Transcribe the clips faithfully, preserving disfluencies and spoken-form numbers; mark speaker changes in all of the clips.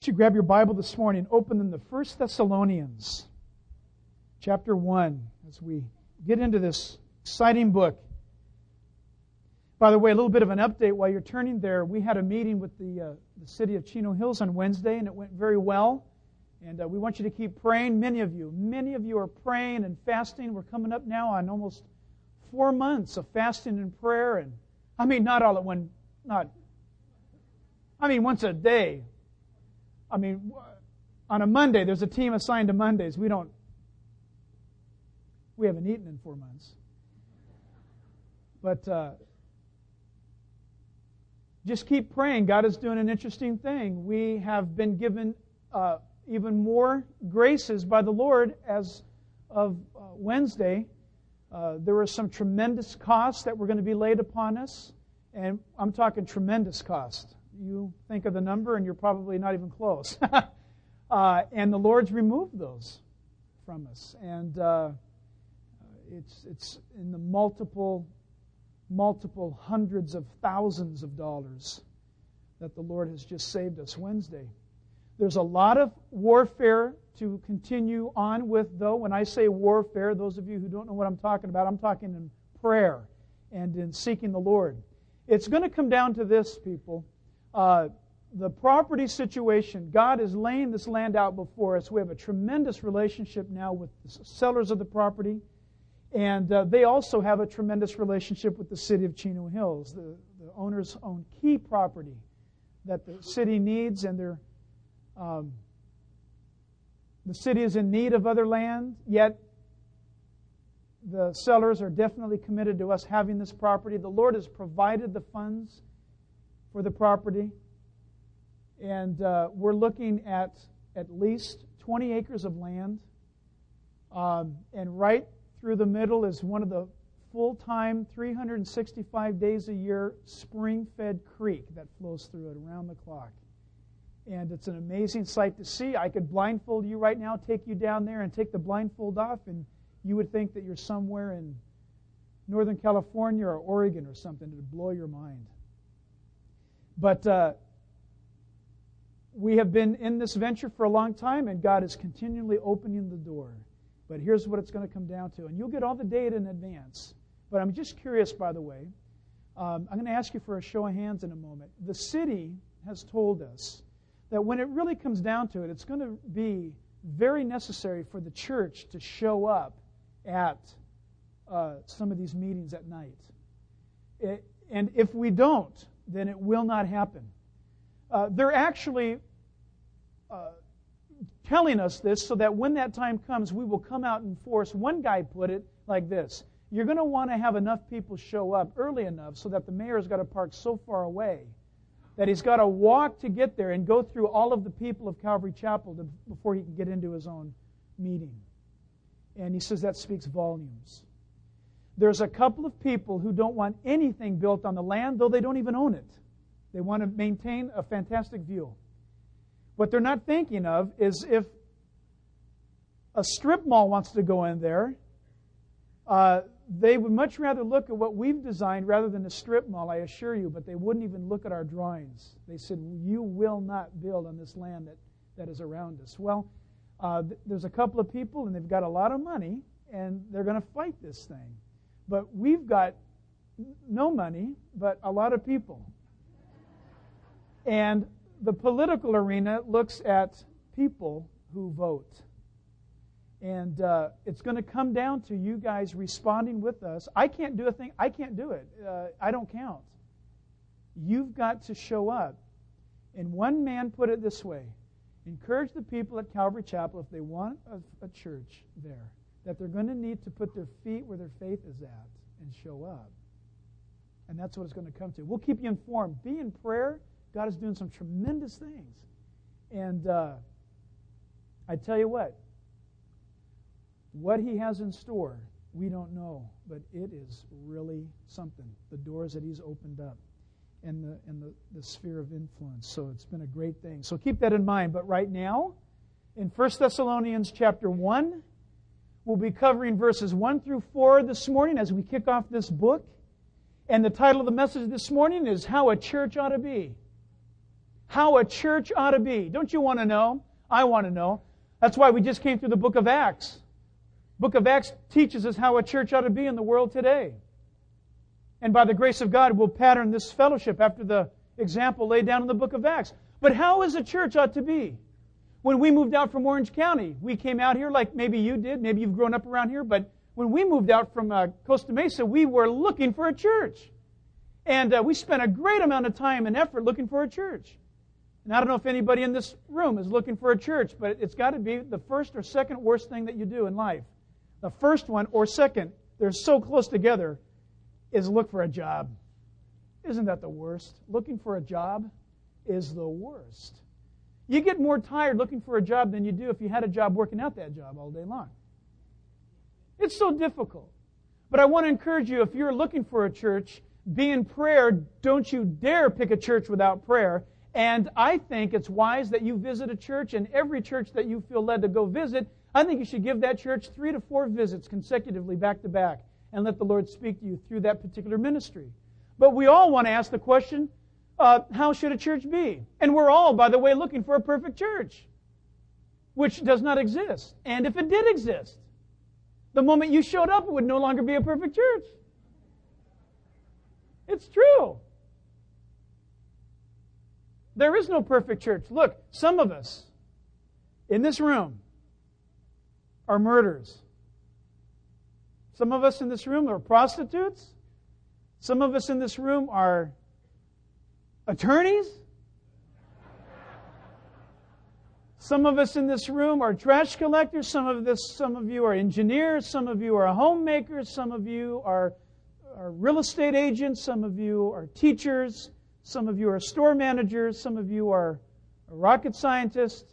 Speaker 1: you grab your Bible this morning and open them to First Thessalonians chapter one as we get into this exciting book. By the way, a little bit of an update while you're turning there. We had a meeting with the, uh, the city of Chino Hills on Wednesday, and it went very well. And uh, we want you to keep praying. Many of you, many of you are praying and fasting. We're coming up now on almost four months of fasting and prayer. And I mean, not all at one, not, I mean, once a day. I mean, on a Monday, there's a team assigned to Mondays. We don't, we haven't eaten in four months. But uh, just keep praying. God is doing an interesting thing. We have been given uh, even more graces by the Lord as of uh, Wednesday. Uh, there were some tremendous costs that were going to be laid upon us. And I'm talking tremendous cost. You think of the number and you're probably not even close. uh, and the Lord's removed those from us. And uh, it's it's in the multiple, multiple hundreds of thousands of dollars that the Lord has just saved us Wednesday. There's a lot of warfare to continue on with, though. When I say warfare, those of you who don't know what I'm talking about, I'm talking in prayer and in seeking the Lord. It's going to come down to this, people. Uh, the property situation, God is laying this land out before us. We have a tremendous relationship now with the sellers of the property, and uh, they also have a tremendous relationship with the city of Chino Hills. The, the owners own key property that the city needs, and they're, um, the city is in need of other land, yet the sellers are definitely committed to us having this property. The Lord has provided the funds for the property. And uh, we're looking at at least twenty acres of land. Um, and right through the middle is one of the full-time, three hundred sixty-five days a year, spring-fed creek that flows through it around the clock. And it's an amazing sight to see. I could blindfold you right now, take you down there and take the blindfold off, and you would think that you're somewhere in Northern California or Oregon or something. It would blow your mind. But uh, we have been in this venture for a long time, and God is continually opening the door. But here's what it's going to come down to. And you'll get all the data in advance. But I'm just curious, by the way. Um, I'm going to ask you for a show of hands in a moment. The city has told us that when it really comes down to it, it's going to be very necessary for the church to show up at uh, some of these meetings at night. It, and if we don't, then it will not happen. Uh, they're actually uh, telling us this so that when that time comes, we will come out in force. One guy put it like this: you're going to want to have enough people show up early enough so that the mayor's got to park so far away that he's got to walk to get there and go through all of the people of Calvary Chapel to, before he can get into his own meeting. And he says that speaks volumes. There's a couple of people who don't want anything built on the land, though they don't even own it. They want to maintain a fantastic view. What they're not thinking of is if a strip mall wants to go in there, uh, they would much rather look at what we've designed rather than a strip mall, I assure you, but they wouldn't even look at our drawings. They said, you will not build on this land that, that is around us. Well, uh, th- there's a couple of people, and they've got a lot of money, and they're going to fight this thing. But we've got no money, but a lot of people. And the political arena looks at people who vote. And uh, it's going to come down to you guys responding with us. I can't do a thing. I can't do it. Uh, I don't count. You've got to show up. And one man put it this way: encourage the people at Calvary Chapel, if they want a, a church there, that they're going to need to put their feet where their faith is at and show up. And that's what it's going to come to. We'll keep you informed. Be in prayer. God is doing some tremendous things. And uh, I tell you what, what He has in store, we don't know, but it is really something. The doors that He's opened up and the and the, the sphere of influence. So it's been a great thing. So keep that in mind. But right now, in First Thessalonians chapter one, we'll be covering verses one through four this morning as we kick off this book. And the title of the message this morning is How a Church Ought to Be. how a church ought to be. Don't you want to know? I want to know. That's why we just came through the book of Acts. Book of Acts teaches us how a church ought to be in the world today. And by the grace of God, we'll pattern this fellowship after the example laid down in the book of Acts. But how is a church ought to be? When we moved out from Orange County, we came out here like maybe you did. Maybe you've grown up around here. But when we moved out from uh, Costa Mesa, we were looking for a church. And uh, we spent a great amount of time and effort looking for a church. And I don't know if anybody in this room is looking for a church, but it's got to be the first or second worst thing that you do in life. The first one or second, they're so close together, is look for a job. Isn't that the worst? Looking for a job is the worst. You get more tired looking for a job than you do if you had a job working out that job all day long. It's so difficult. But I want to encourage you, if you're looking for a church, be in prayer. Don't you dare pick a church without prayer. And I think it's wise that you visit a church, and every church that you feel led to go visit, I think you should give that church three to four visits consecutively back to back and let the Lord speak to you through that particular ministry. But we all want to ask the question, uh, how should a church be? And we're all, by the way, looking for a perfect church, which does not exist. And if it did exist, the moment you showed up, it would no longer be a perfect church. It's true. There is no perfect church. Look, some of us in this room are murderers. Some of us in this room are prostitutes. Some of us in this room are attorneys. Some of us in this room are trash collectors. Some of this, some of you are engineers. Some of you are homemakers. Some of you are, are real estate agents. Some of you are teachers. Some of you are store managers. Some of you are rocket scientists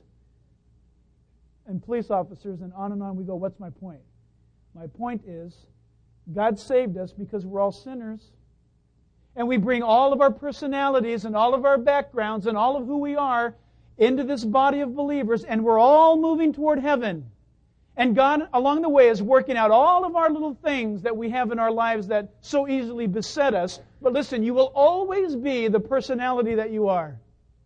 Speaker 1: and police officers, and on and on we go. What's my point? My point is, God saved us because we're all sinners. And we bring all of our personalities and all of our backgrounds and all of who we are into this body of believers, and we're all moving toward heaven. And God, along the way, is working out all of our little things that we have in our lives that so easily beset us. But listen, you will always be the personality that you are.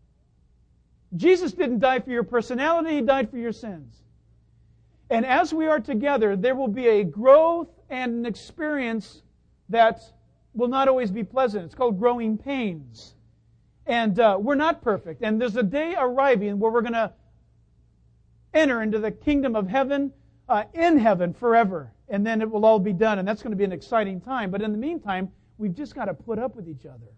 Speaker 1: Jesus didn't die for your personality, He died for your sins. And as we are together, there will be a growth and an experience that will not always be pleasant. It's called growing pains. And uh, we're not perfect. And there's a day arriving where we're going to enter into the kingdom of heaven, uh, in heaven forever. And then it will all be done. And that's going to be an exciting time. But in the meantime, we've just got to put up with each other.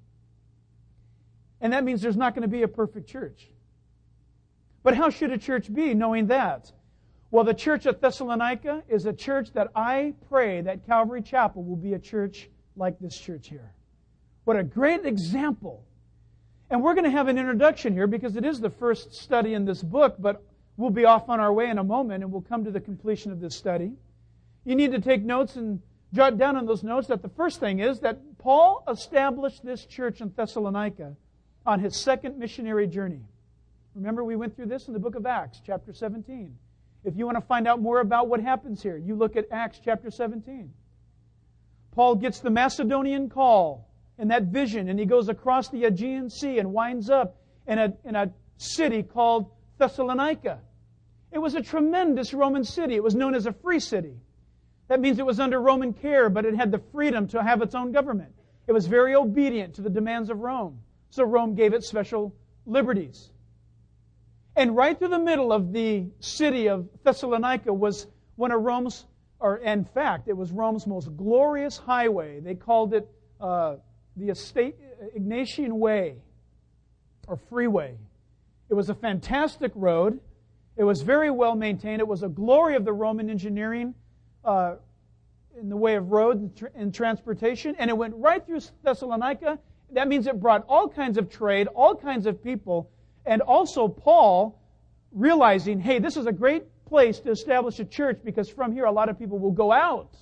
Speaker 1: And that means there's not going to be a perfect church. But how should a church be, knowing that? Well, the church at Thessalonica is a church that I pray that Calvary Chapel will be a church like this church here. What a great example. And we're going to have an introduction here because it is the first study in this book, but we'll be off on our way in a moment and we'll come to the completion of this study. You need to take notes and jot down on those notes that the first thing is that Paul established this church in Thessalonica on his second missionary journey. Remember, we went through this in the book of Acts, chapter seventeen. If you want to find out more about what happens here, you look at Acts chapter seventeen. Paul gets the Macedonian call and that vision, and he goes across the Aegean Sea and winds up in a, in a city called Thessalonica. It was a tremendous Roman city. It was known as a free city. That means it was under Roman care, but it had the freedom to have its own government. It was very obedient to the demands of Rome. So Rome gave it special liberties. And right through the middle of the city of Thessalonica was one of Rome's, or in fact, it was Rome's most glorious highway. They called it uh, the Estate, Ignatian Way, or freeway. It was a fantastic road. It was very well maintained. It was a glory of the Roman engineering uh, in the way of road and, tr- and transportation. And it went right through Thessalonica. That means it brought all kinds of trade, all kinds of people. And also Paul, realizing, hey, this is a great place to establish a church because from here a lot of people will go out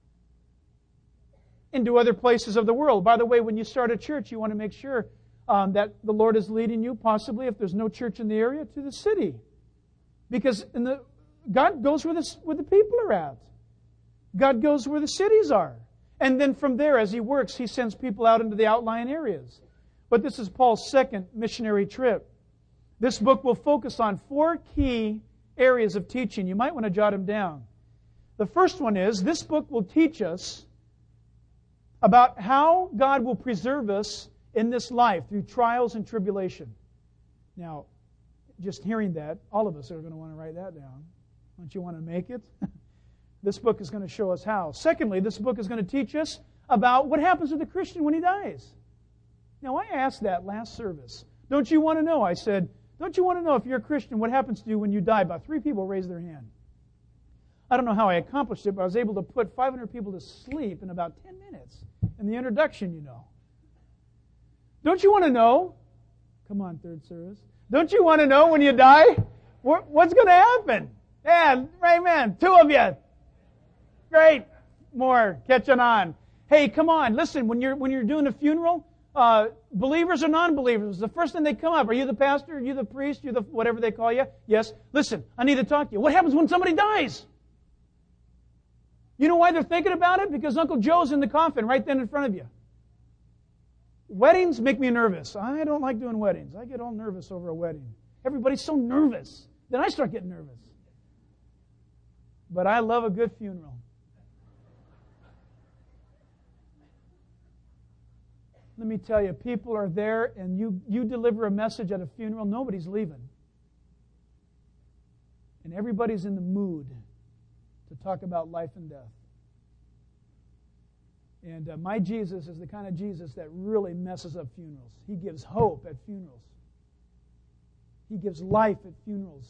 Speaker 1: into other places of the world. By the way, when you start a church, you want to make sure um, that the Lord is leading you, possibly, if there's no church in the area, to the city. Because in the, God goes where the, where the people are at. God goes where the cities are. And then from there, as He works, He sends people out into the outlying areas. But this is Paul's second missionary trip. This book will focus on four key areas of teaching. You might want to jot them down. The first one is, this book will teach us about how God will preserve us in this life through trials and tribulation. Now, just hearing that, all of us are going to want to write that down. Don't you want to make it? This book is going to show us how. Secondly, this book is going to teach us about what happens to the Christian when he dies. Now, I asked that last service. Don't you want to know? I said, don't you want to know if you're a Christian, what happens to you when you die? About three people raised their hand. I don't know how I accomplished it, but I was able to put five hundred people to sleep in about ten minutes. In the introduction, you know. Don't you want to know? Come on, third service. Don't you want to know when you die what's going to happen? Yeah, amen. Two of you. Great. More catching on. Hey, come on. Listen, when you're when you're doing a funeral, uh, believers or non-believers, the first thing they come up, are you the pastor? Are you the priest? You're the whatever they call you? Yes. Listen, I need to talk to you. What happens when somebody dies? You know why they're thinking about it? Because Uncle Joe's in the coffin right then in front of you. Weddings make me nervous. I don't like doing weddings. I get all nervous over a wedding. Everybody's so nervous. Then I start getting nervous. But I love a good funeral. Let me tell you, people are there and you, you deliver a message at a funeral, nobody's leaving. And everybody's in the mood to talk about life and death. And uh, my Jesus is the kind of Jesus that really messes up funerals. He gives hope at funerals. He gives life at funerals.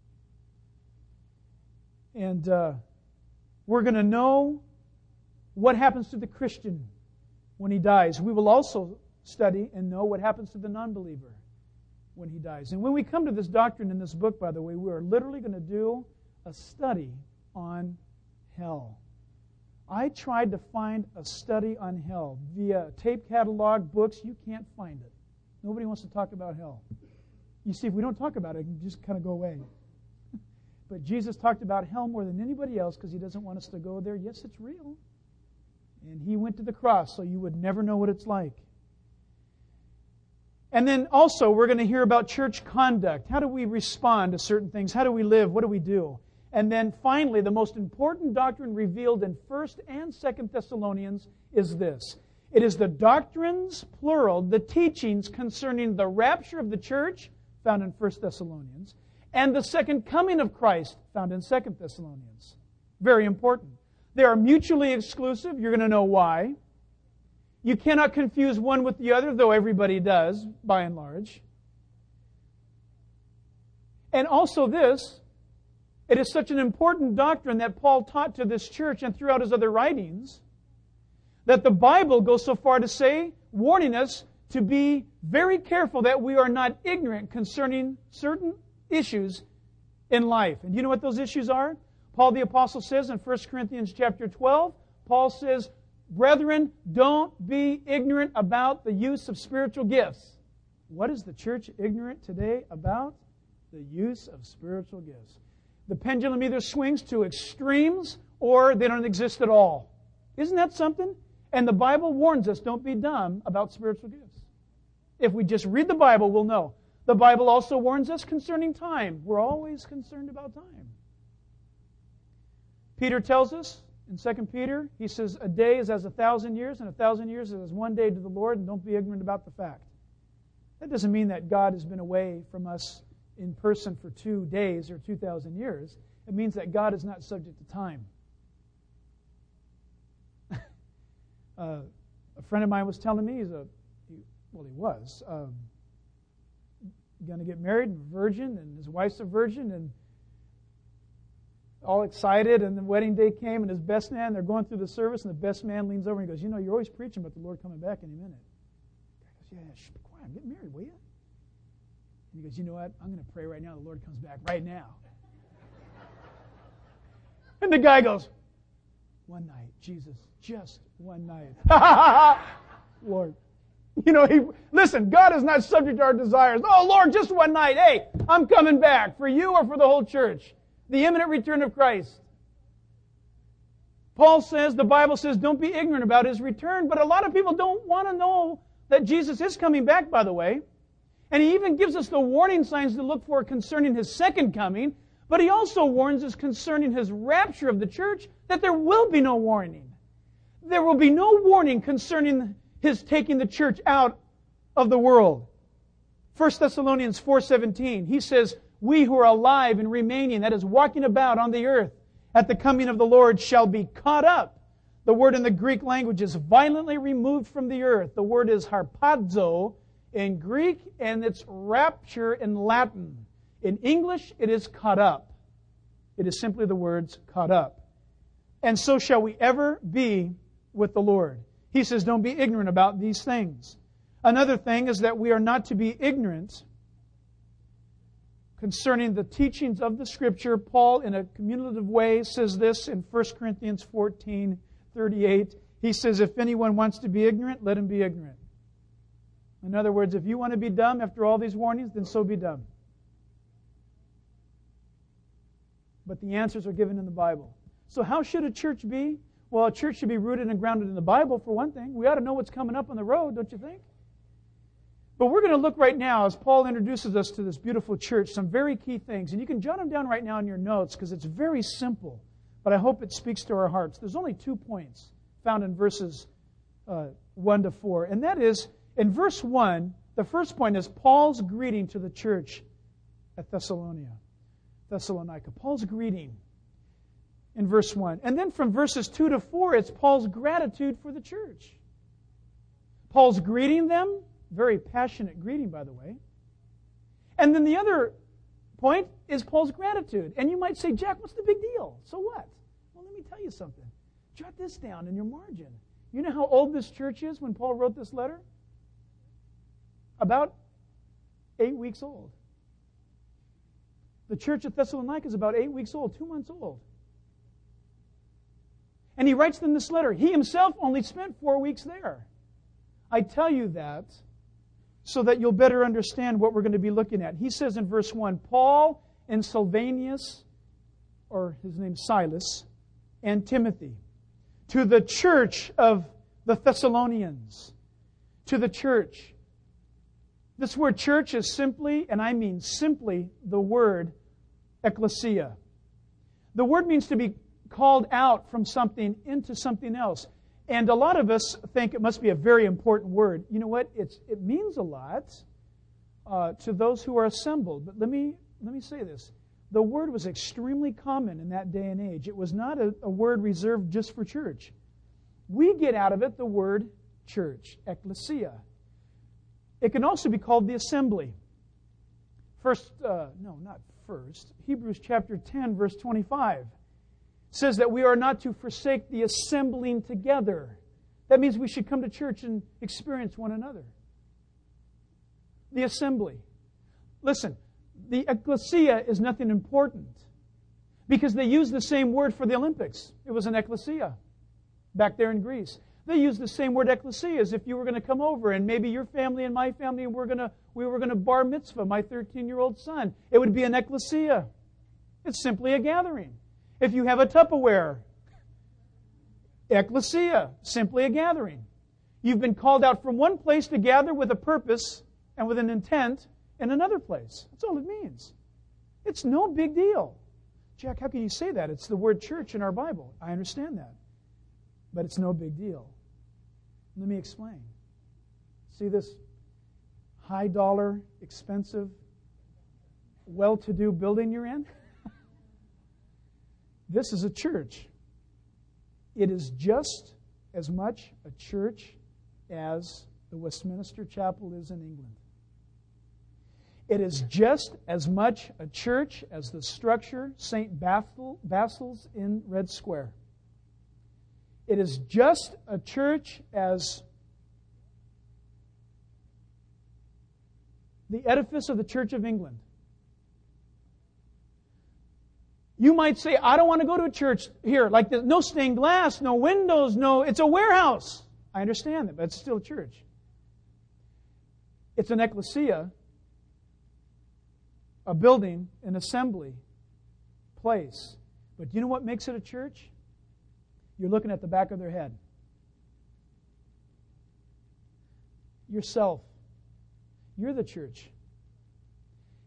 Speaker 1: And uh, we're going to know what happens to the Christian when he dies. We will also study and know what happens to the non-believer when he dies. And when we come to this doctrine in this book, by the way, we are literally going to do a study on hell. I tried to find a study on hell via tape catalog, books. You can't find it. Nobody wants to talk about hell. You see, if we don't talk about it, it can just kind of go away. But Jesus talked about hell more than anybody else because he doesn't want us to go there. Yes, it's real. And he went to the cross so you would never know what it's like. And then also we're going to hear about church conduct. How do we respond to certain things? How do we live? What do we do? And then finally, the most important doctrine revealed in First and Second Thessalonians is this. It is the doctrines, plural, the teachings concerning the rapture of the church, found in First Thessalonians, and the second coming of Christ, found in Second Thessalonians. Very important. They are mutually exclusive. You're going to know why. You cannot confuse one with the other, though everybody does, by and large. And also this, it is such an important doctrine that Paul taught to this church and throughout his other writings, that the Bible goes so far to say, warning us to be very careful that we are not ignorant concerning certain issues in life. And do you know what those issues are? Paul the Apostle says in First Corinthians chapter twelve, Paul says, brethren, don't be ignorant about the use of spiritual gifts. What is the church ignorant today about? The use of spiritual gifts. The pendulum either swings to extremes or they don't exist at all. Isn't that something? And the Bible warns us, don't be dumb about spiritual gifts. If we just read the Bible, we'll know. The Bible also warns us concerning time. We're always concerned about time. Peter tells us in Second Peter, he says, a day is as a thousand years, and a thousand years is as one day to the Lord, and don't be ignorant about the fact. That doesn't mean that God has been away from us in person for two days or two thousand years. It means that God is not subject to time. uh, a friend of mine was telling me, he's a, he, well, he was, um, going to get married, a virgin, and his wife's a virgin, and all excited, and the wedding day came, and his best man, they're going through the service, and the best man leans over and he goes, you know, you're always preaching about the Lord coming back any minute. The guy goes, yeah, shh, be quiet, I'm getting married, will you? And he goes, you know what, I'm going to pray right now, the Lord comes back right now. And the guy goes, one night, Jesus, just one night. Lord. You know, he listen, God is not subject to our desires. Oh, Lord, just one night. Hey, I'm coming back for you or for the whole church. The imminent return of Christ. Paul says, the Bible says, don't be ignorant about His return. But a lot of people don't want to know that Jesus is coming back, by the way. And he even gives us the warning signs to look for concerning his second coming, but he also warns us concerning his rapture of the church that there will be no warning. There will be no warning concerning his taking the church out of the world. First Thessalonians four seventeen, he says, we who are alive and remaining, that is walking about on the earth, at the coming of the Lord shall be caught up. The word in the Greek language is violently removed from the earth. The word is harpazo in Greek, and it's rapture in Latin. In English, it is caught up. It is simply the words caught up. And so shall we ever be with the Lord. He says, don't be ignorant about these things. Another thing is that we are not to be ignorant concerning the teachings of the Scripture. Paul, in a cumulative way, says this in First Corinthians fourteen thirty-eight. He says, if anyone wants to be ignorant, let him be ignorant. In other words, if you want to be dumb after all these warnings, then so be dumb. But the answers are given in the Bible. So how should a church be? Well, a church should be rooted and grounded in the Bible, for one thing. We ought to know what's coming up on the road, don't you think? But we're going to look right now, as Paul introduces us to this beautiful church, some very key things. And you can jot them down right now in your notes because it's very simple. But I hope it speaks to our hearts. There's only two points found in verses uh, one to four. And that is, in verse one, the first point is Paul's greeting to the church at Thessalonica. Thessalonica. Paul's greeting in verse one. And then from verses two to four, it's Paul's gratitude for the church. Paul's greeting them, very passionate greeting, by the way. And then the other point is Paul's gratitude. And you might say, Jack, what's the big deal? So what? Well, let me tell you something. Jot this down in your margin. You know how old this church is when Paul wrote this letter? About eight weeks old. The church at Thessalonica is about eight weeks old, two months old. And he writes them this letter. He himself only spent four weeks there. I tell you that so that you'll better understand what we're going to be looking at. He says in verse one, Paul and Silvanus, or his name Silas, and Timothy, to the church of the Thessalonians, to the church. This word church is simply, and I mean simply, the word ecclesia. The word means to be called out from something into something else. And a lot of us think it must be a very important word. You know what? It's, it means a lot uh, to those who are assembled. But let me, let me say this. The word was extremely common in that day and age. It was not a, a word reserved just for church. We get out of it the word church, ecclesia. It can also be called the assembly. First, uh, no, not first. Hebrews chapter ten, verse twenty-five says that we are not to forsake the assembling together. That means we should come to church and experience one another. The assembly. Listen, the ecclesia is nothing important because they use the same word for the Olympics. It was an ecclesia back there in Greece. They use the same word ecclesia as if you were going to come over and maybe your family and my family and we're going to, we were going to bar mitzvah my thirteen-year-old son. It would be an ecclesia. It's simply a gathering. If you have a Tupperware, ecclesia, simply a gathering. You've been called out from one place to gather with a purpose and with an intent in another place. That's all it means. It's no big deal. Jack, how can you say that? It's the word church in our Bible. I understand that. But it's no big deal. Let me explain. See this high dollar, expensive, well-to-do building you're in? This is a church. It is just as much a church as the Westminster Chapel is in England. It is just as much a church as the structure Saint Basil's in Red Square. It is just a church as the edifice of the Church of England. You might say, I don't want to go to a church here like this. No stained glass, no windows, no, it's a warehouse. I understand that, but it's still a church. It's an ecclesia, a building, an assembly place. But you know what makes it a church? You're looking at the back of their head. Yourself. You're the church.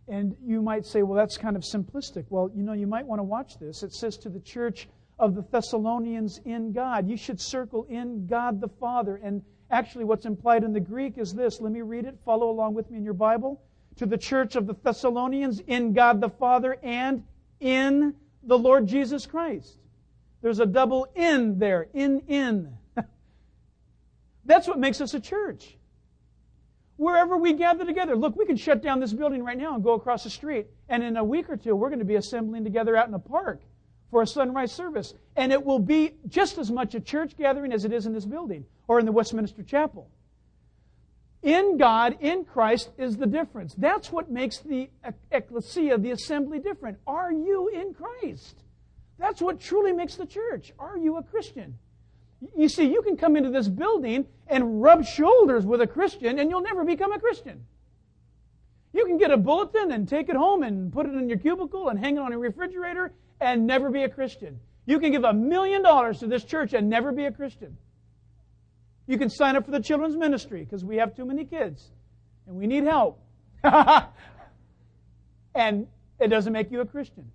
Speaker 1: And you might say, well, that's kind of simplistic. Well, you know, you might want to watch this. It says to the church of the Thessalonians in God. You should circle in God the Father. And actually what's implied in the Greek is this. Let me read it. Follow along with me in your Bible. To the church of the Thessalonians in God the Father and in the Lord Jesus Christ. There's a double in there. In, in. That's what makes us a church. Wherever we gather together. Look, we can shut down this building right now and go across the street. And in a week or two, we're going to be assembling together out in a park for a sunrise service. And it will be just as much a church gathering as it is in this building or in the Westminster Chapel. In God, in Christ, is the difference. That's what makes the ecclesia, the assembly, different. Are you in Christ? That's what truly makes the church. Are you a Christian? You see, you can come into this building and rub shoulders with a Christian and you'll never become a Christian. You can get a bulletin and take it home and put it in your cubicle and hang it on your refrigerator and never be a Christian. You can give a million dollars to this church and never be a Christian. You can sign up for the children's ministry because we have too many kids and we need help. And it doesn't make you a Christian.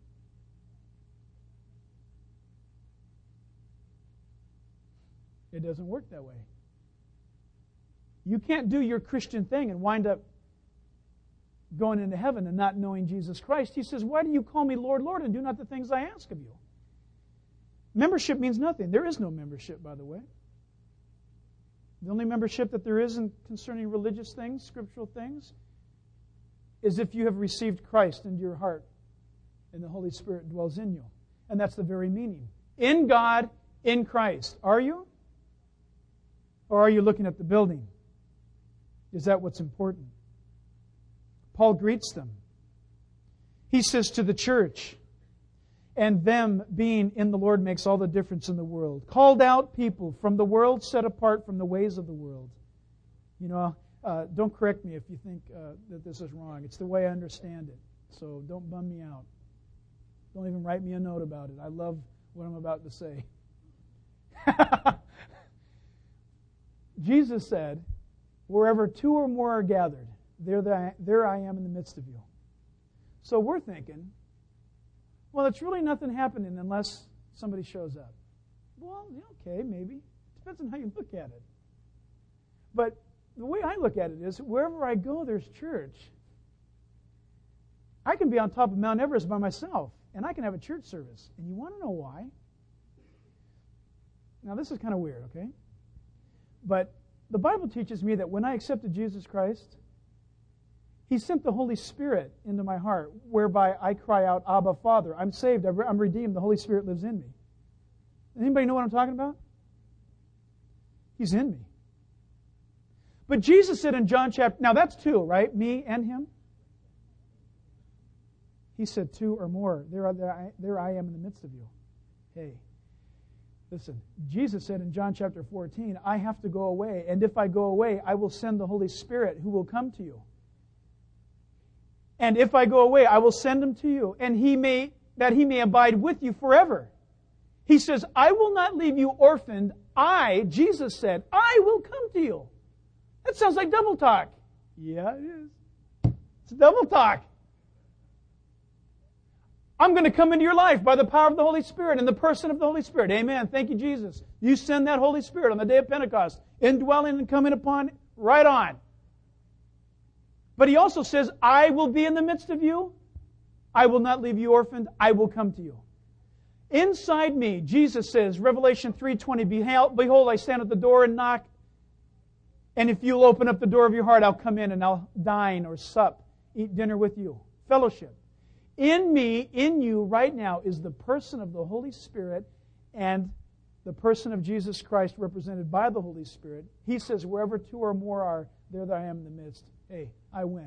Speaker 1: It doesn't work that way. You can't do your Christian thing and wind up going into heaven and not knowing Jesus Christ. He says, why do you call me Lord, Lord, and do not the things I ask of you? Membership means nothing. There is no membership, by the way. The only membership that there is in concerning religious things, scriptural things, is if you have received Christ into your heart and the Holy Spirit dwells in you. And that's the very meaning. In God, in Christ. Are you? Or are you looking at the building? Is that what's important? Paul greets them. He says to the church, and them being in the Lord makes all the difference in the world. Called out people from the world, set apart from the ways of the world. You know, uh, don't correct me if you think uh, that this is wrong. It's the way I understand it. So don't bum me out. Don't even write me a note about it. I love what I'm about to say. Jesus said, wherever two or more are gathered, there, the, there I am in the midst of you. So we're thinking, well, it's really nothing happening unless somebody shows up. Well, okay, maybe. Depends on how you look at it. But the way I look at it is, wherever I go, there's church. I can be on top of Mount Everest by myself, and I can have a church service. And you want to know why? Now, this is kind of weird, okay? But the Bible teaches me that when I accepted Jesus Christ, He sent the Holy Spirit into my heart, whereby I cry out, Abba, Father. I'm saved. I'm redeemed. The Holy Spirit lives in me. Anybody know what I'm talking about? He's in me. But Jesus said in John chapter... Now that's two, right? Me and Him. He said two or more. There, are, there, I, there I am in the midst of you. Hey. Listen, Jesus said in John chapter fourteen, I have to go away, and if I go away, I will send the Holy Spirit who will come to you. And if I go away, I will send Him to you, and He may that He may abide with you forever. He says, I will not leave you orphaned. I, Jesus said, I will come to you. That sounds like double talk. Yeah, it is. It's double talk. I'm going to come into your life by the power of the Holy Spirit and the person of the Holy Spirit. Amen. Thank you, Jesus. You send that Holy Spirit on the day of Pentecost, indwelling and coming upon, right on. But He also says, I will be in the midst of you. I will not leave you orphaned. I will come to you. Inside me, Jesus says, Revelation three twenty, behold, I stand at the door and knock. And if you'll open up the door of your heart, I'll come in and I'll dine or sup, eat dinner with you. Fellowship. In me, in you, right now, is the person of the Holy Spirit and the person of Jesus Christ represented by the Holy Spirit. He says, wherever two or more are, there I am in the midst. Hey, I win.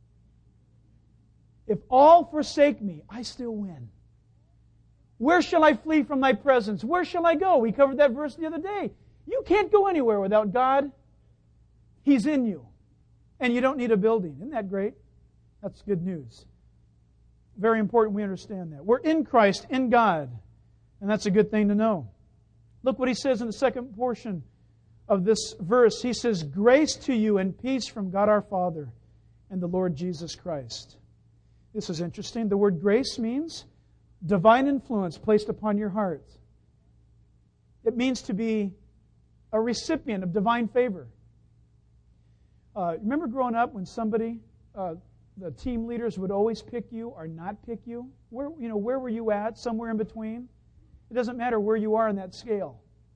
Speaker 1: If all forsake me, I still win. Where shall I flee from thy presence? Where shall I go? We covered that verse the other day. You can't go anywhere without God. He's in you. And you don't need a building. Isn't that great? That's good news. Very important we understand that. We're in Christ, in God. And that's a good thing to know. Look what he says in the second portion of this verse. He says, grace to you and peace from God our Father and the Lord Jesus Christ. This is interesting. The word grace means divine influence placed upon your heart. It means to be a recipient of divine favor. Uh, remember growing up when somebody, uh, the team leaders would always pick you or not pick you? Where, you know, where were you at? Somewhere in between? It doesn't matter where you are in that scale.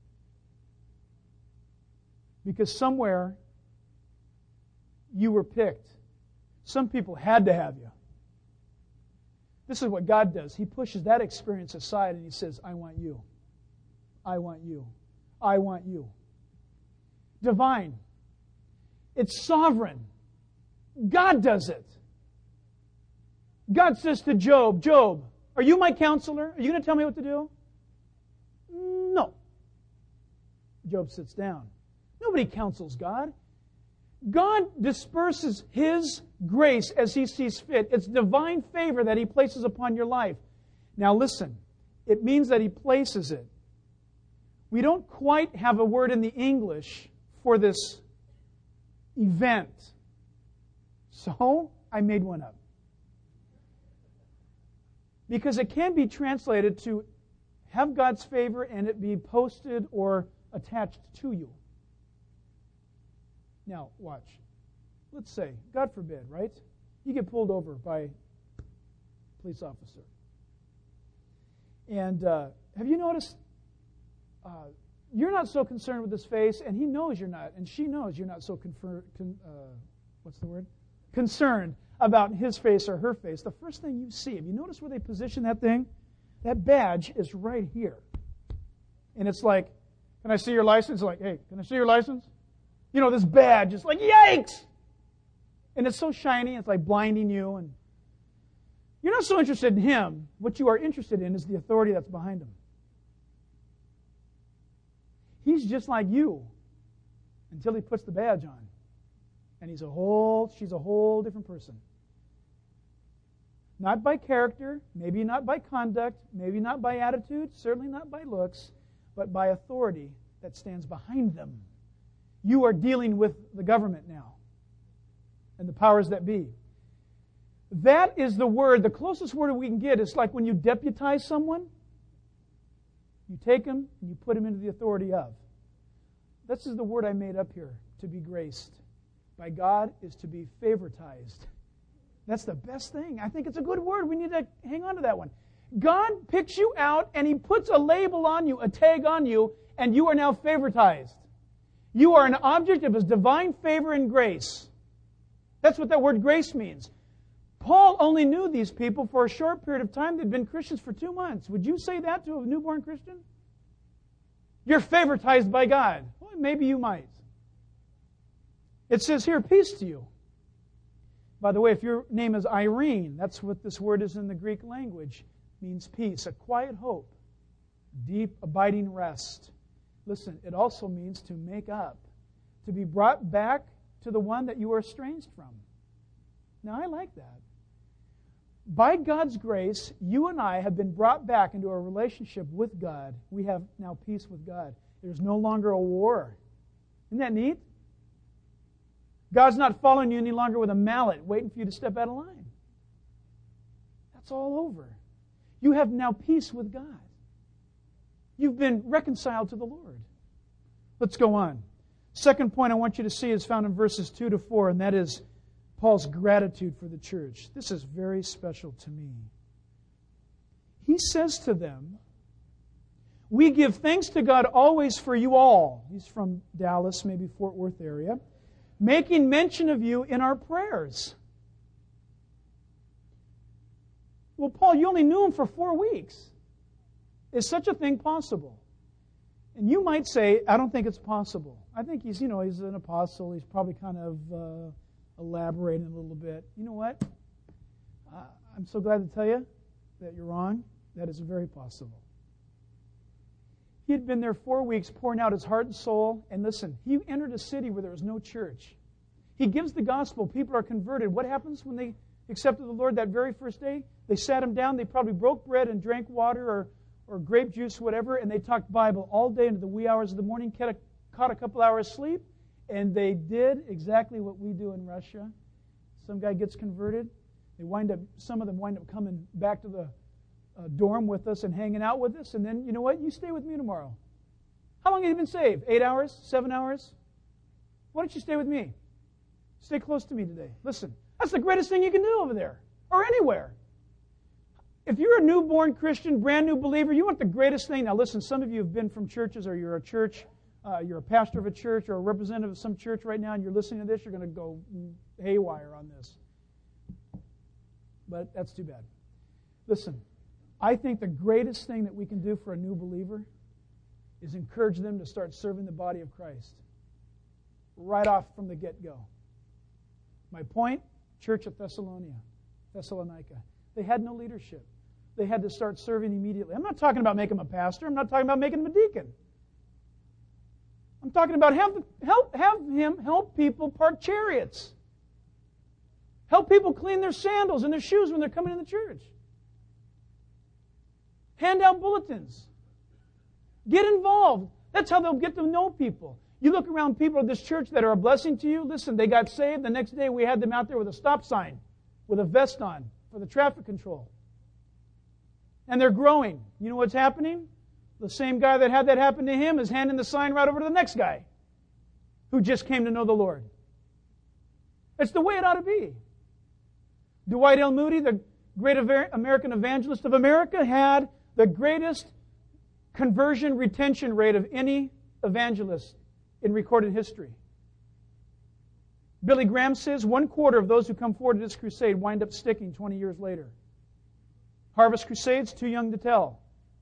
Speaker 1: Because somewhere you were picked. Some people had to have you. This is what God does. He pushes that experience aside and He says, I want you. I want you. I want you. Divine. It's sovereign. God does it. God says to Job, Job, are you my counselor? Are you going to tell me what to do? No. Job sits down. Nobody counsels God. God disperses His grace as He sees fit. It's divine favor that He places upon your life. Now listen, it means that He places it. We don't quite have a word in the English for this event. So, I made one up. Because it can be translated to have God's favor and it be posted or attached to you. Now, watch. Let's say, God forbid, right? You get pulled over by a police officer. And uh, have you noticed uh, you're not so concerned with his face, and he knows you're not, and she knows you're not so confer- con- uh, what's the word? concerned about his face or her face. The first thing you see, have you noticed where they position that thing? That badge is right here. And it's like, can I see your license? Like, hey, can I see your license? You know, this badge is like, yikes! And it's so shiny, it's like blinding you. And you're not so interested in him. What you are interested in is the authority that's behind him. He's just like you until he puts the badge on. And he's a whole, she's a whole different person. Not by character, maybe not by conduct, maybe not by attitude, certainly not by looks, but by authority that stands behind them. You are dealing with the government now and the powers that be. That is the word, the closest word we can get is like when you deputize someone, you take him and you put him into the authority of. This is the word I made up here, to be graced by God is to be favoritized. That's the best thing. I think it's a good word. We need to hang on to that one. God picks you out and He puts a label on you, a tag on you, and you are now favoritized. You are an object of His divine favor and grace. That's what that word grace means. Paul only knew these people for a short period of time. They'd been Christians for two months. Would you say that to a newborn Christian? You're favoritized by God. Well, maybe you might. It says here, peace to you. By the way, if your name is Irene, that's what this word is in the Greek language. It means peace, a quiet hope, deep, abiding rest. Listen, it also means to make up, to be brought back to the one that you were estranged from. Now, I like that. By God's grace, you and I have been brought back into a relationship with God. We have now peace with God. There's no longer a war. Isn't that neat? God's not following you any longer with a mallet, waiting for you to step out of line. That's all over. You have now peace with God. You've been reconciled to the Lord. Let's go on. Second point I want you to see is found in verses two to four, and that is Paul's gratitude for the church. This is very special to me. He says to them, we give thanks to God always for you all. He's from Dallas, maybe Fort Worth area. Making mention of you in our prayers. Well, Paul, you only knew him for four weeks. Is such a thing possible? And you might say, I don't think it's possible. I think he's, you know, he's an apostle. He's probably kind of uh, elaborating a little bit. You know what? Uh, I'm so glad to tell you that you're wrong. That is very possible. He had been there four weeks pouring out his heart and soul. And listen, he entered a city where there was no church. He gives the gospel. People are converted. What happens when they accepted the Lord that very first day? They sat him down. They probably broke bread and drank water or, or grape juice, whatever, and they talked Bible all day into the wee hours of the morning, caught a, caught a couple hours sleep, and they did exactly what we do in Russia. Some guy gets converted. They wind up, some of them wind up coming back to the uh, dorm with us and hanging out with us. And then, you know what? You stay with me tomorrow. How long have you been saved? Eight hours? Seven hours? Why don't you stay with me? Stay close to me today. Listen, that's the greatest thing you can do over there or anywhere. If you're a newborn Christian, brand new believer, you want the greatest thing. Now listen, some of you have been from churches, or you're a church, uh, you're a pastor of a church or a representative of some church right now, and you're listening to this, you're going to go haywire on this. But that's too bad. Listen, I think the greatest thing that we can do for a new believer is encourage them to start serving the body of Christ right off from the get-go. My point, church at Thessalonica, Thessalonica. They had no leadership. They had to start serving immediately. I'm not talking about making him a pastor. I'm not talking about making him a deacon. I'm talking about have, help, have him help people park chariots. Help people clean their sandals and their shoes when they're coming in the church. Hand out bulletins. Get involved. That's how they'll get to know people. You look around people at this church that are a blessing to you. Listen, they got saved. The next day we had them out there with a stop sign, with a vest on for the traffic control. And they're growing. You know what's happening? The same guy that had that happen to him is handing the sign right over to the next guy who just came to know the Lord. It's the way it ought to be. Dwight L. Moody, the great American evangelist of America, had the greatest conversion retention rate of any evangelist in recorded history. Billy Graham says one quarter of those who come forward to this crusade wind up sticking twenty years later. Harvest Crusades, too young to tell.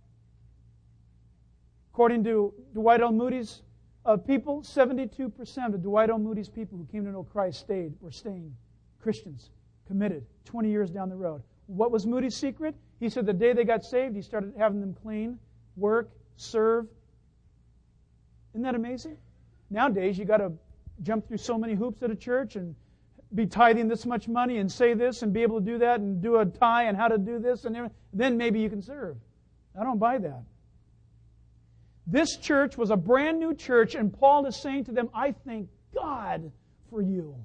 Speaker 1: According to Dwight L. Moody's uh, people, seventy-two percent of Dwight L. Moody's people who came to know Christ stayed or staying Christians, committed, twenty years down the road. What was Moody's secret? He said the day they got saved, he started having them clean, work, serve. Isn't that amazing? Nowadays, you got to jump through so many hoops at a church and be tithing this much money and say this and be able to do that and do a tie and how to do this and everything. Then maybe you can serve. I don't buy that. This church was a brand new church, and Paul is saying to them, I thank God for you.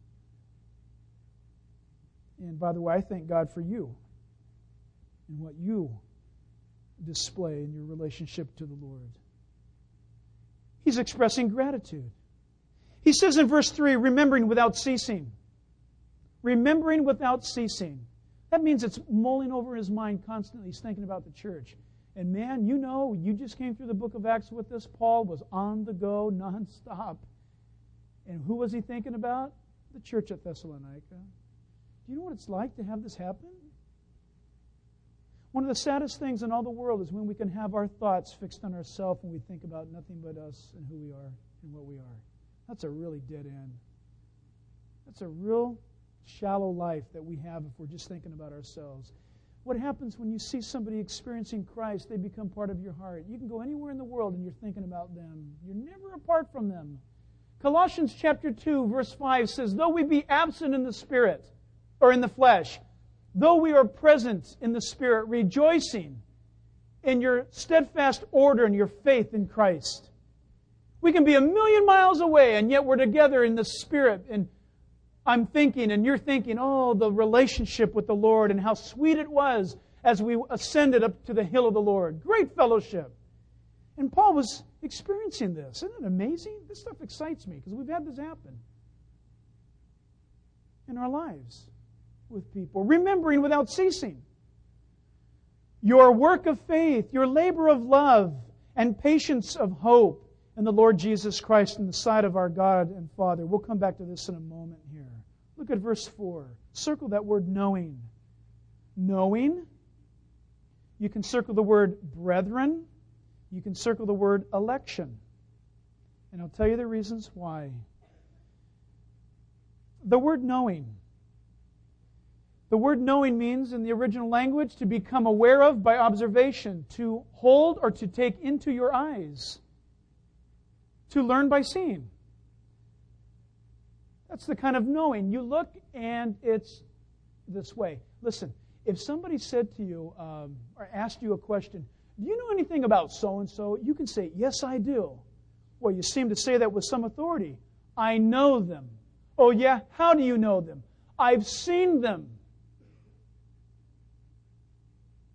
Speaker 1: And by the way, I thank God for you and what you display in your relationship to the Lord. He's expressing gratitude. He says in verse three, remembering without ceasing. Remembering without ceasing. That means it's mulling over his mind constantly. He's thinking about the church. And man, you know, you just came through the book of Acts with this. Paul was on the go, nonstop. And who was he thinking about? The church at Thessalonica. Do you know what it's like to have this happen? One of the saddest things in all the world is when we can have our thoughts fixed on ourselves and we think about nothing but us and who we are and what we are. That's a really dead end. That's a real shallow life that we have if we're just thinking about ourselves. What happens when you see somebody experiencing Christ, they become part of your heart. You can go anywhere in the world and you're thinking about them. You're never apart from them. Colossians chapter two, verse five says, though we be absent in the spirit, or in the flesh, though we are present in the Spirit, rejoicing in your steadfast order and your faith in Christ. We can be a million miles away, and yet we're together in the Spirit. And I'm thinking, and you're thinking, oh, the relationship with the Lord and how sweet it was as we ascended up to the hill of the Lord. Great fellowship. And Paul was experiencing this. Isn't it amazing? This stuff excites me because we've had this happen in our lives with people, remembering without ceasing your work of faith, your labor of love, and patience of hope in the Lord Jesus Christ in the sight of our God and Father. We'll come back to this in a moment here. Look at verse four. Circle that word knowing. Knowing. You can circle the word brethren. You can circle the word election. And I'll tell you the reasons why. The word knowing. The word knowing means, in the original language, to become aware of by observation, to hold or to take into your eyes, to learn by seeing. That's the kind of knowing. You look and it's this way. Listen, if somebody said to you um, or asked you a question, do you know anything about so-and-so? You can say, yes, I do. Well, you seem to say that with some authority. I know them. Oh, yeah? How do you know them? I've seen them.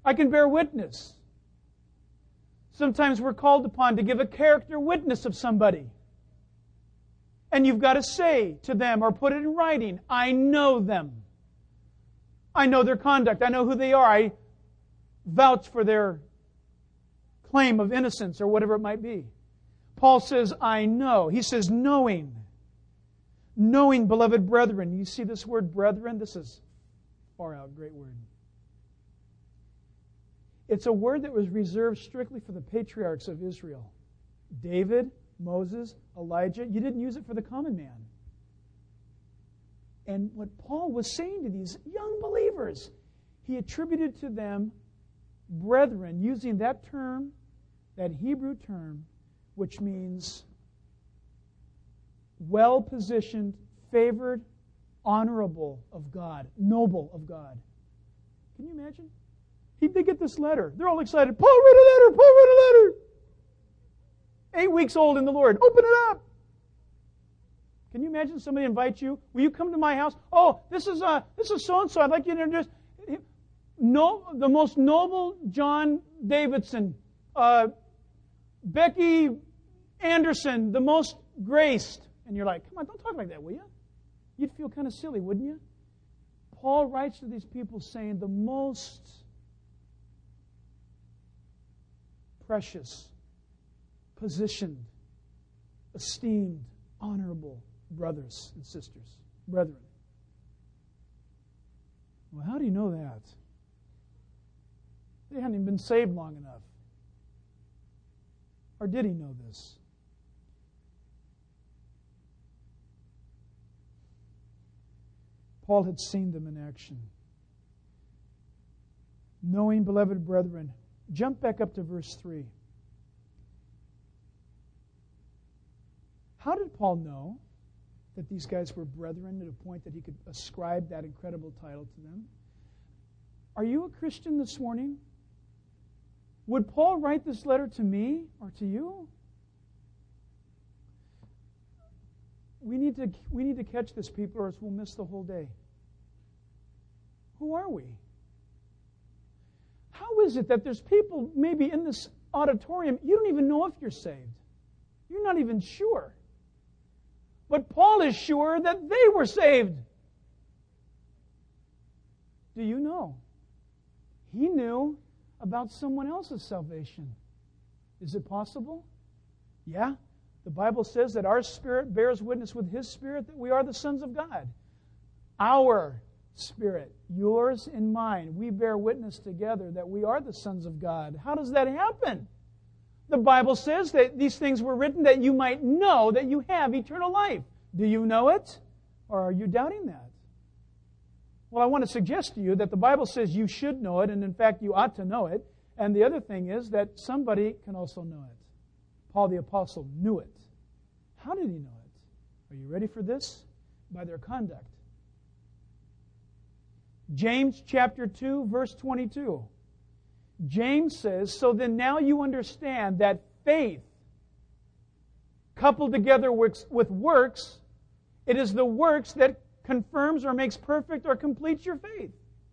Speaker 1: I can bear witness. Sometimes we're called upon to give a character witness of somebody. And you've got to say to them or put it in writing, I know them. I know their conduct. I know who they are. I vouch for their claim of innocence or whatever it might be. Paul says, I know. He says, knowing. Knowing, beloved brethren. You see this word brethren? This is far out, great word. It's a word that was reserved strictly for the patriarchs of Israel. David, Moses, Elijah. You didn't use it for the common man. And what Paul was saying to these young believers, he attributed to them brethren, using that term, that Hebrew term, which means well-positioned, favored, honorable of God, noble of God. Can you imagine? He, they get this letter. They're all excited. Paul read a letter. Paul read a letter. Eight weeks old in the Lord. Open it up. Can you imagine somebody invite you? Will you come to my house? Oh, this is uh, this is so and so. I'd like you to introduce. No, the most noble John Davidson, uh, Becky Anderson, the most graced. And you're like, come on, don't talk like that, will you? You'd feel kind of silly, wouldn't you? Paul writes to these people saying the most precious, positioned, esteemed, honorable brothers and sisters, brethren. Well, how do you know that? They hadn't even been saved long enough. Or did he know this? Paul had seen them in action. Knowing, beloved brethren, jump back up to verse three. How did Paul know that these guys were brethren to the point that he could ascribe that incredible title to them? Are you a Christian this morning? Would Paul write this letter to me or to you? We need to we need to catch this, people, or else we'll miss the whole day. Who are we? How is it that there's people maybe in this auditorium, you don't even know if you're saved. You're not even sure. But Paul is sure that they were saved. Do you know? He knew about someone else's salvation. Is it possible? Yeah. The Bible says that our spirit bears witness with His Spirit that we are the sons of God. Our spirit, yours and mine, we bear witness together that we are the sons of God. How does that happen? The Bible says that these things were written that you might know that you have eternal life. Do you know it? Or are you doubting that? Well, I want to suggest to you that the Bible says you should know it, and in fact you ought to know it. And the other thing is that somebody can also know it. Paul the Apostle knew it. How did he know it? Are you ready for this? By their conduct. James chapter two, verse twenty-two. James says, so then now you understand that faith, coupled together with works, it is the works that confirms or makes perfect or completes your faith.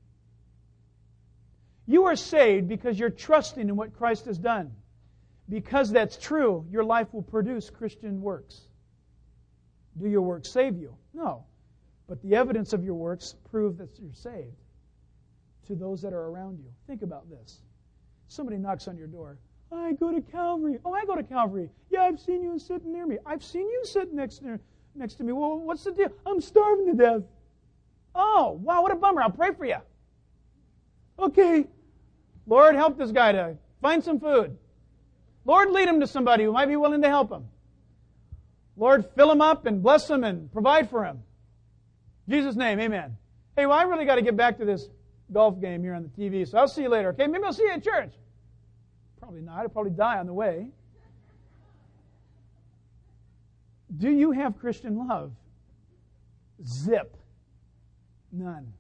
Speaker 1: You are saved because you're trusting in what Christ has done. Because that's true, your life will produce Christian works. Do your works save you? No. But the evidence of your works prove that you're saved to those that are around you. Think about this. Somebody knocks on your door. I go to Calvary. Oh, I go to Calvary. Yeah, I've seen you sitting near me. I've seen you sitting next to, next to me. Well, what's the deal? I'm starving to death. Oh, wow, what a bummer. I'll pray for you. Okay. Lord, help this guy to find some food. Lord, lead him to somebody who might be willing to help him. Lord, fill him up and bless him and provide for him. In Jesus' name, amen. Hey, well, I really got to get back to this golf game here on the T V, so I'll see you later, okay? Maybe I'll see you at church. Probably not. I'll probably die on the way. Do you have Christian love? Zip. None.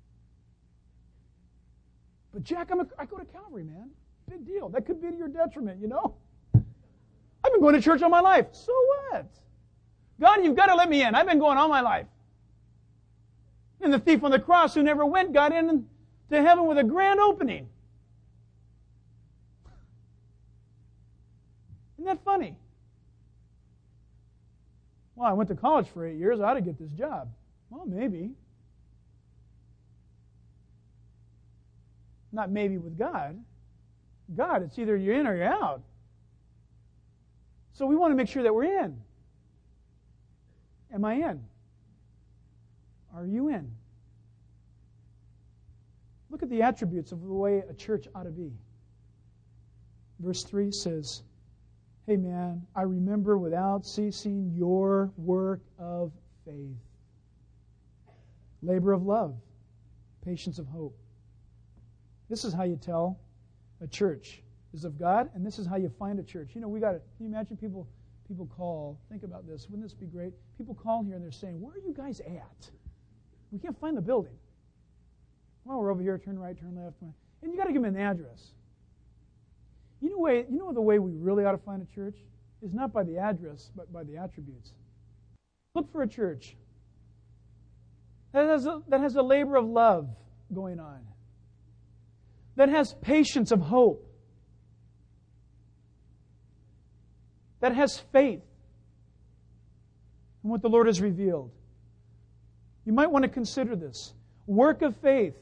Speaker 1: But Jack, I'm a, I go to Calvary, man. Big deal. That could be to your detriment, you know? I've been going to church all my life. So what? God, you've got to let me in. I've been going all my life. And the thief on the cross who never went got in to heaven with a grand opening. Isn't that funny? Well, I went to college for eight years. I ought to get this job. Well, maybe. Not maybe with God. God, it's either you're in or you're out. So we want to make sure that we're in. Am I in? Are you in? Look at the attributes of the way a church ought to be. Verse three says, hey man, I remember without ceasing your work of faith, labor of love, patience of hope. This is how you tell a church is of God, and this is how you find a church. You know, we got it. Can you imagine people people call? Think about this. Wouldn't this be great? People call here and they're saying, where are you guys at? We can't find the building. Well, we're over here, turn right, turn left. And you got to give them an address. You know, way, you know the way we really ought to find a church? Is not by the address, but by the attributes. Look for a church that has a, that has a labor of love going on, that has patience of hope, that has faith in what the Lord has revealed. You might want to consider this. Work of faith.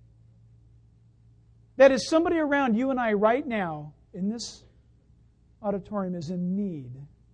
Speaker 1: That is, somebody around you and I right now in this auditorium is in need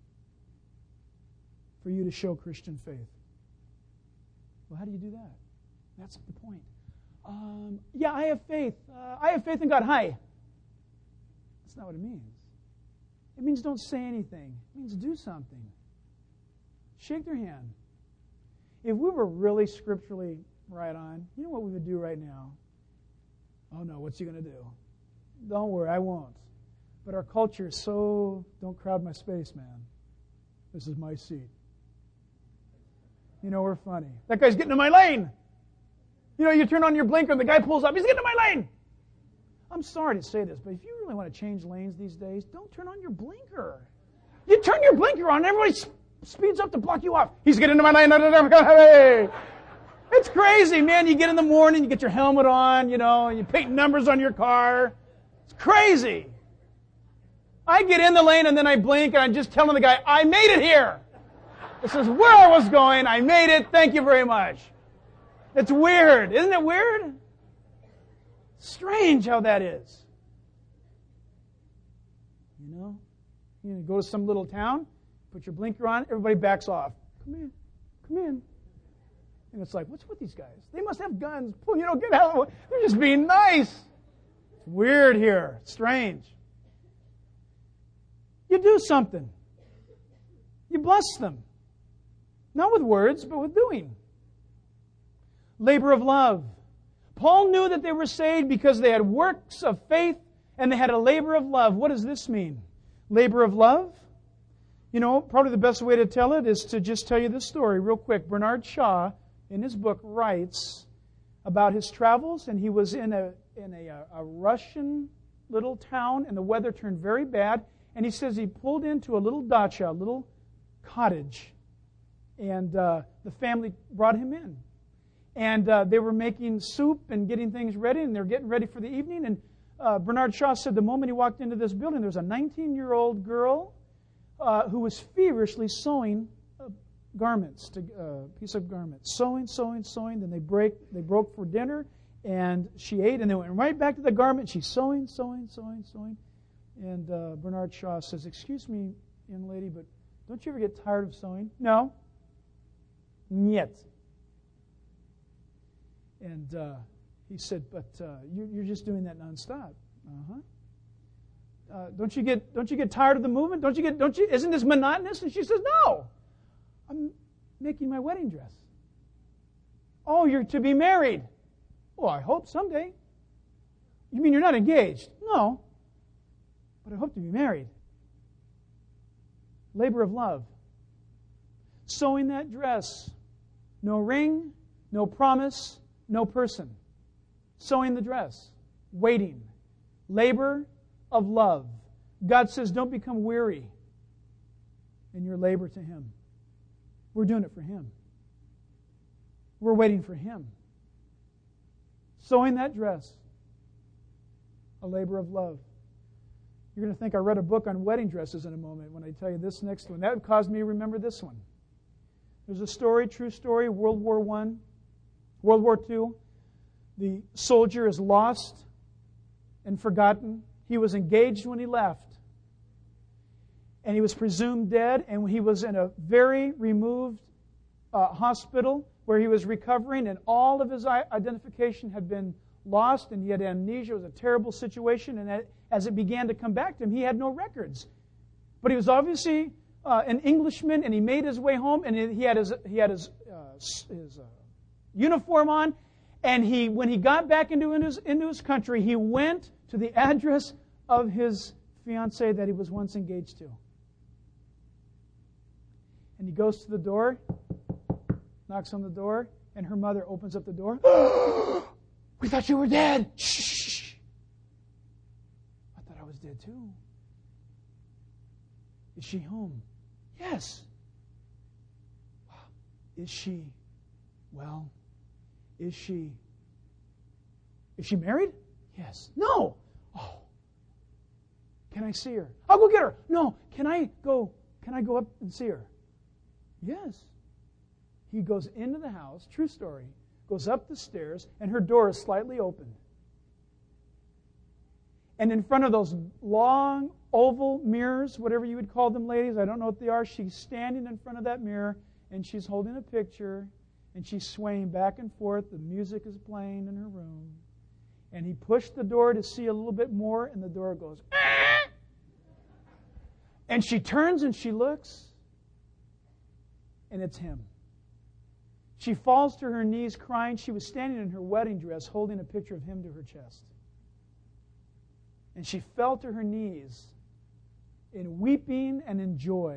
Speaker 1: for you to show Christian faith. Well, how do you do that? That's the point. Um, yeah, I have faith. Uh, I have faith in God. Hi. That's not what it means. It means don't say anything. It means do something. Shake their hand. If we were really scripturally right on, you know what we would do right now? Oh no, what's he going to do? Don't worry, I won't. But our culture is so, don't crowd my space, man. This is my seat. You know, we're funny. That guy's getting in my lane. You know, you turn on your blinker and the guy pulls up. He's getting in my lane. I'm sorry to say this, but if you really want to change lanes these days, don't turn on your blinker. You turn your blinker on and everybody sp- speeds up to block you off. He's getting into my lane. It's crazy, man. You get in the morning, you get your helmet on, you know, and you paint numbers on your car. It's crazy. I get in the lane and then I blink and I'm just telling the guy, I made it here. This is where I was going. I made it. Thank you very much. It's weird. Isn't it weird? Strange how that is. You know, you go to some little town, put your blinker on, everybody backs off. Come in. Come in. And it's like, what's with these guys? They must have guns. You know, get out of the way. They're just being nice. It's weird here. It's strange. You do something. You bless them. Not with words, but with doing. Labor of love. Paul knew that they were saved because they had works of faith and they had a labor of love. What does this mean? Labor of love? You know, probably the best way to tell it is to just tell you this story real quick. Bernard Shaw, in his book, writes about his travels, and he was in a in a, a Russian little town, and the weather turned very bad. And he says he pulled into a little dacha, a little cottage, and uh, the family brought him in. And uh, they were making soup and getting things ready, and they're getting ready for the evening. And uh, Bernard Shaw said the moment he walked into this building, there was a nineteen-year-old girl uh, who was feverishly sewing uh, garments, to a uh, piece of garments, sewing, sewing, sewing. Then they break, they broke for dinner, and she ate, and they went right back to the garment. She's sewing, sewing, sewing, sewing. And uh, Bernard Shaw says, "Excuse me, young lady, but don't you ever get tired of sewing?" "No." "Niet." And uh, he said, "But uh, you, you're just doing that nonstop." Uh-huh. Uh, don't you get don't you get tired of the movement? Don't you get don't you? Isn't this monotonous? And she says, "No, I'm making my wedding dress." "Oh, you're to be married?" "Well, I hope someday." "You mean you're not engaged?" "No, but I hope to be married." Labor of love. Sewing that dress. No ring, no promise, no person. Sewing the dress. Waiting. Labor of love. God says, don't become weary in your labor to Him. We're doing it for Him. We're waiting for Him. Sewing that dress. A labor of love. You're going to think I read a book on wedding dresses in a moment when I tell you this next one. That would cause me to remember this one. There's a story, true story, World War One, World War Two. The soldier is lost and forgotten. He was engaged when he left. And he was presumed dead, and he was in a very removed uh, hospital where he was recovering, and all of his identification had been lost, and he had amnesia. It was a terrible situation, and as it began to come back to him, he had no records. But he was obviously uh, an Englishman, and he made his way home, and he had his he had his uh, his uh, uniform on, and he when he got back into his into his country, he went to the address of his fiancée that he was once engaged to. And he goes to the door, knocks on the door, and her mother opens up the door. We thought you were dead. Shh. I thought I was dead too. Is she home? Yes. Is she, well, is she, is she married? Yes. No. Oh. Can I see her? I'll go get her. No. Can I go, can I go up and see her? Yes. He goes into the house, true story, goes up the stairs, and her door is slightly open. And in front of those long, oval mirrors, whatever you would call them, ladies, I don't know what they are, she's standing in front of that mirror, and she's holding a picture, and she's swaying back and forth. The music is playing in her room. And he pushed the door to see a little bit more, and the door goes, ah! And she turns and she looks, and it's him. She falls to her knees crying. She was standing in her wedding dress holding a picture of him to her chest. And she fell to her knees in weeping and in joy.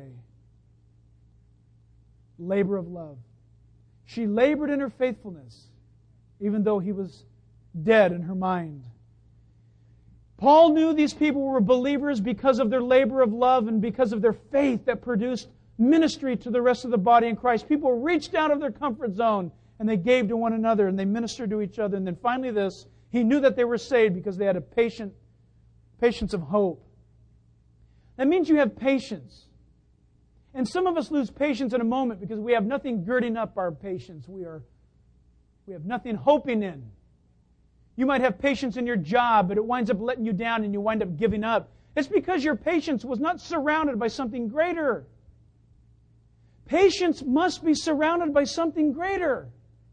Speaker 1: Labor of love. She labored in her faithfulness, even though he was dead in her mind. Paul knew these people were believers because of their labor of love and because of their faith that produced ministry to the rest of the body in Christ. People reached out of their comfort zone and they gave to one another and they ministered to each other. And then finally this, he knew that they were saved because they had a patient, patience of hope. That means you have patience. And some of us lose patience in a moment because we have nothing girding up our patience. We are, we have nothing hoping in. You might have patience in your job, but it winds up letting you down and you wind up giving up. It's because your patience was not surrounded by something greater. Patience must be surrounded by something greater.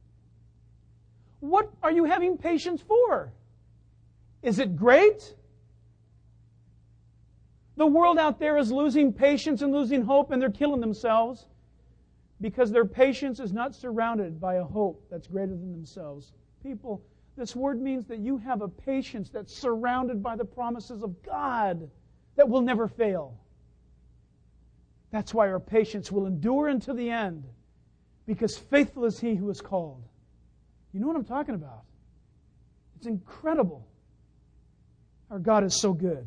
Speaker 1: What are you having patience for? Is it great? The world out there is losing patience and losing hope, and they're killing themselves because their patience is not surrounded by a hope that's greater than themselves. People, this word means that you have a patience that's surrounded by the promises of God that will never fail. That's why our patience will endure until the end, because faithful is He who is called. You know what I'm talking about? It's incredible. Our God is so good.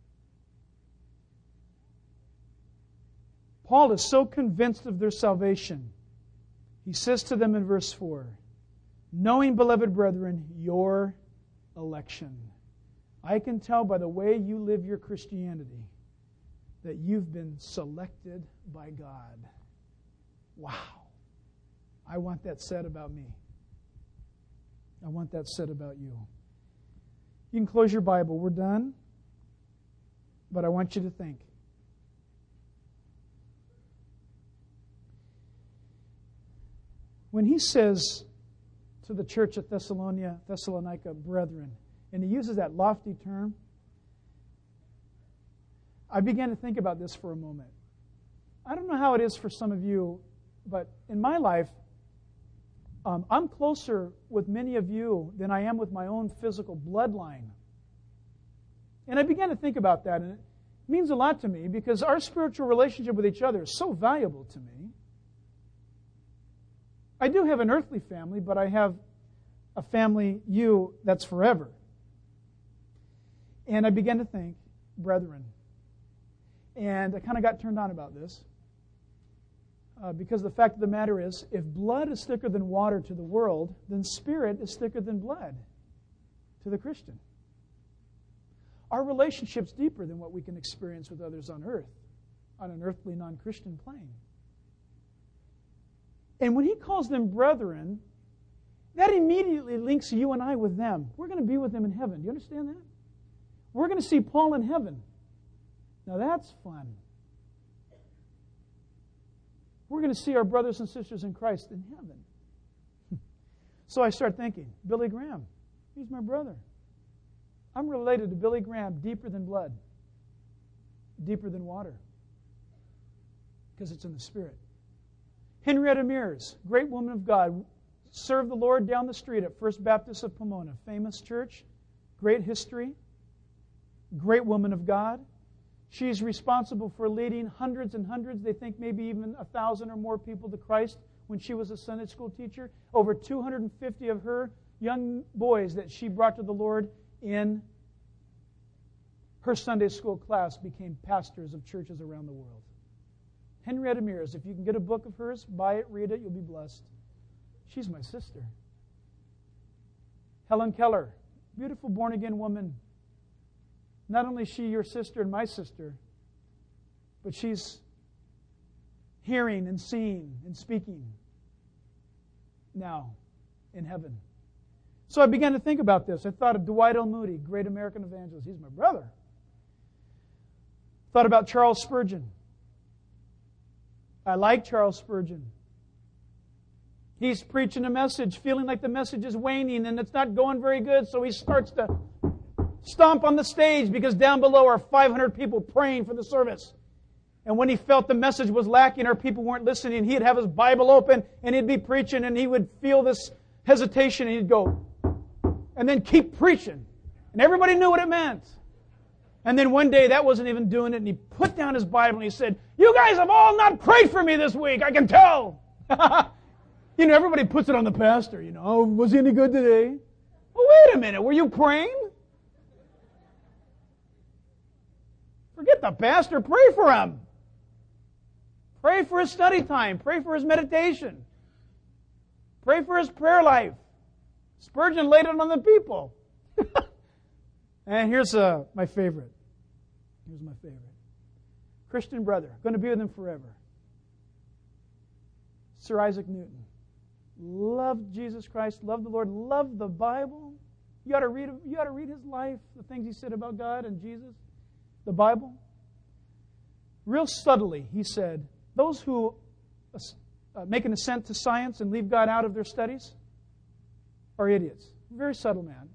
Speaker 1: Paul is so convinced of their salvation. He says to them in verse four, knowing, beloved brethren, your election. I can tell by the way you live your Christianity that you've been selected by God. Wow. I want that said about me. I want that said about you. You can close your Bible. We're done. But I want you to think. When he says to the church at Thessalonica, Thessalonica, brethren, and he uses that lofty term, I began to think about this for a moment. I don't know how it is for some of you, but in my life, um, I'm closer with many of you than I am with my own physical bloodline. And I began to think about that, and it means a lot to me because our spiritual relationship with each other is so valuable to me. I do have an earthly family, but I have a family, you, that's forever. And I began to think, brethren, and I kind of got turned on about this. Uh, because the fact of the matter is, if blood is thicker than water to the world, then spirit is thicker than blood to the Christian. Our relationship's deeper than what we can experience with others on earth, on an earthly, non-Christian plane. And when he calls them brethren, that immediately links you and I with them. We're going to be with them in heaven. Do you understand that? We're going to see Paul in heaven. Now that's fun. We're going to see our brothers and sisters in Christ in heaven. So I start thinking, Billy Graham, he's my brother. I'm related to Billy Graham deeper than blood, deeper than water, because it's in the Spirit. Henrietta Mears, great woman of God, served the Lord down the street at First Baptist of Pomona, famous church, great history, great woman of God. She's responsible for leading hundreds and hundreds, they think maybe even a thousand or more people to Christ when she was a Sunday school teacher. Over two hundred fifty of her young boys that she brought to the Lord in her Sunday school class became pastors of churches around the world. Henrietta Mears, if you can get a book of hers, buy it, read it, you'll be blessed. She's my sister. Helen Keller, beautiful born-again woman. Not only is she your sister and my sister, but she's hearing and seeing and speaking now in heaven. So I began to think about this. I thought of Dwight L. Moody, great American evangelist. He's my brother. Thought about Charles Spurgeon. I like Charles Spurgeon. He's preaching a message, feeling like the message is waning and it's not going very good, so he starts to stomp on the stage because down below are five hundred people praying for the service. And when he felt the message was lacking or people weren't listening, he'd have his Bible open and he'd be preaching and he would feel this hesitation and he'd go, and then keep preaching. And everybody knew what it meant. And then one day that wasn't even doing it and he put down his Bible and he said, "You guys have all not prayed for me this week, I can tell." You know, everybody puts it on the pastor, you know. "Oh, was he any good today?" Well, wait a minute, were you praying? Forget the pastor, pray for him. Pray for his study time. Pray for his meditation. Pray for his prayer life. Spurgeon laid it on the people. And here's uh, my favorite. Here's my favorite. Christian brother, going to be with him forever. Sir Isaac Newton. Loved Jesus Christ, loved the Lord, loved the Bible. You ought to read, you ought to read his life, the things he said about God and Jesus, the Bible. Real subtly, he said, those who uh, make an assent to science and leave God out of their studies are idiots. Very subtle man.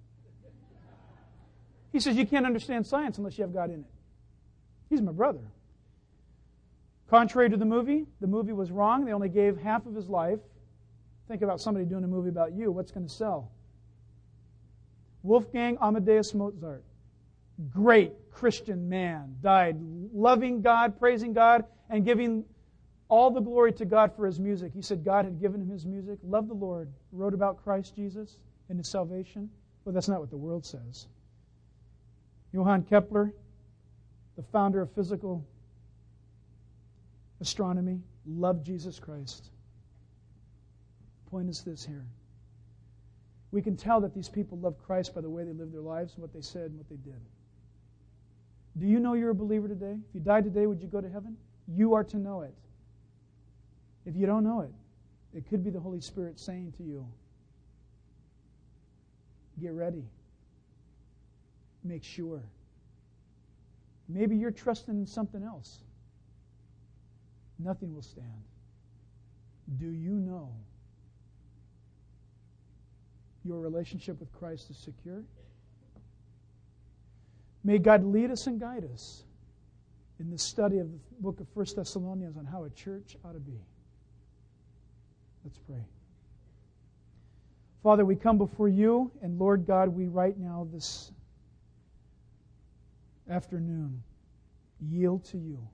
Speaker 1: He says you can't understand science unless you have God in it. He's my brother. Contrary to the movie, the movie was wrong. They only gave half of his life. Think about somebody doing a movie about you. What's going to sell? Wolfgang Amadeus Mozart. Great Christian man. Died loving God, praising God, and giving all the glory to God for his music. He said God had given him his music, loved the Lord, wrote about Christ Jesus and his salvation. But that's not what the world says. Johann Kepler, the founder of physical astronomy, loved Jesus Christ. Point is this here. We can tell that these people loved Christ by the way they lived their lives and what they said and what they did. Do you know you're a believer today? If you died today, would you go to heaven? You are to know it. If you don't know it, it could be the Holy Spirit saying to you, get ready. Make sure. Maybe you're trusting in something else. Nothing will stand. Do you know your relationship with Christ is secure? May God lead us and guide us in the study of the book of First Thessalonians on how a church ought to be. Let's pray. Father, we come before you, and Lord God, we right now this afternoon yield to you.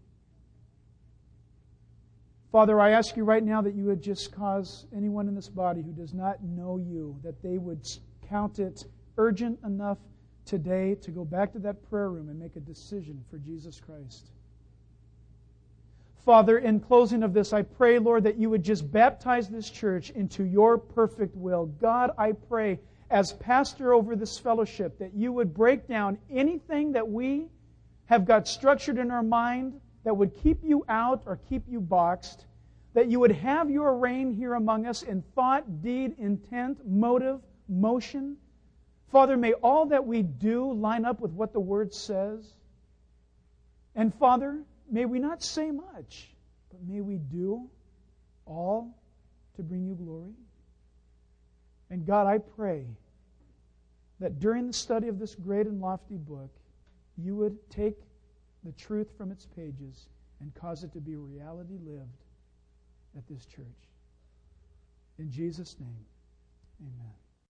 Speaker 1: Father, I ask you right now that you would just cause anyone in this body who does not know you, that they would count it urgent enough today to go back to that prayer room and make a decision for Jesus Christ. Father, in closing of this, I pray, Lord, that you would just baptize this church into your perfect will. God, I pray, as pastor over this fellowship, that you would break down anything that we have got structured in our mind that would keep you out or keep you boxed, that you would have your reign here among us in thought, deed, intent, motive, motion. Father, may all that we do line up with what the Word says. And Father, may we not say much, but may we do all to bring you glory. And God, I pray that during the study of this great and lofty book, you would take the truth from its pages and cause it to be a reality lived at this church. In Jesus' name, amen.